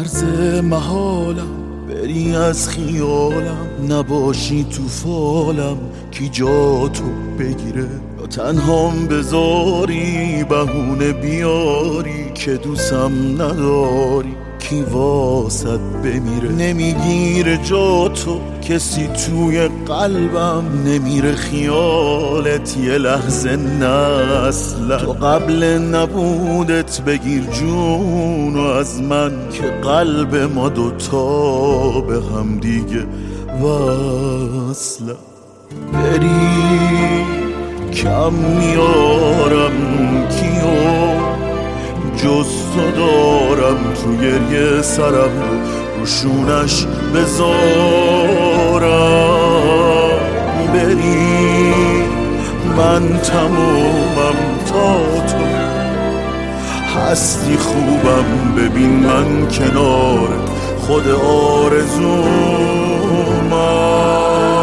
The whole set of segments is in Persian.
مرز محالم بری از خیالم، نباشی تو فالم کی جا تو بگیره، یا تنهام بذاری بهونه بیاری که دوستم نداری کی واسد بمیره. نمیگیره جا تو کسی توی قلبم، نمیره خیالت یه لحظه نه اصلا. تو قبل نبودت بگیر جونو از من که قلب ما دوتا به هم دیگه وصله. بری کم میارم کیو جز تو دارم، تو گریه سرم رو شونش بذارم. بری من تمومم تا تو هستی خوبم، ببین من کنار خود آرزومم.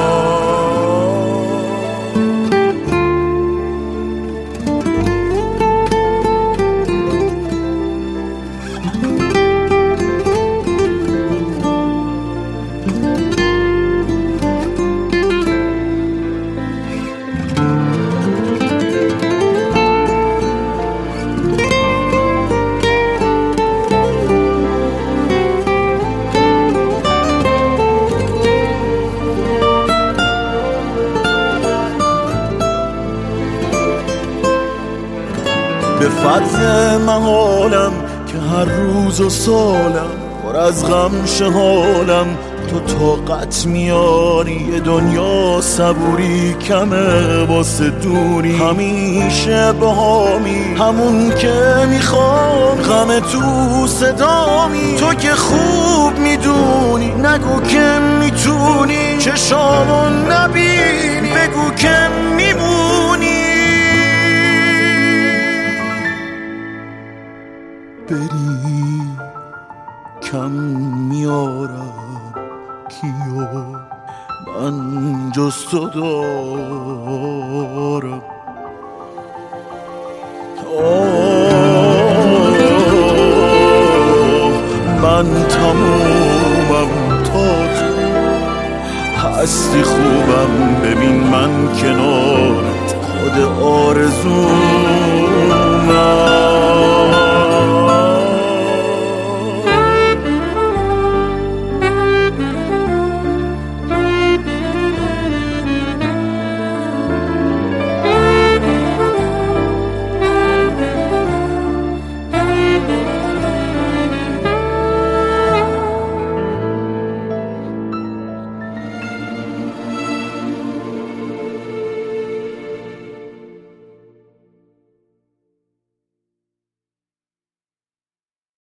به فرض محالم که هر روز و سالم پر از غم شه حالم، تو طاقت میاری یه دنیا صبوری کمه واسه دوری. همیشه بهامی همون که میخوام، غم تو صدامی تو که خوب میدونی. نگو که میتونی چشامو نبینی، بگو که میمونی. بری کم میارم کیو من جز تو دارم. من تمومم تا تو هستی خوبم، ببین من کنار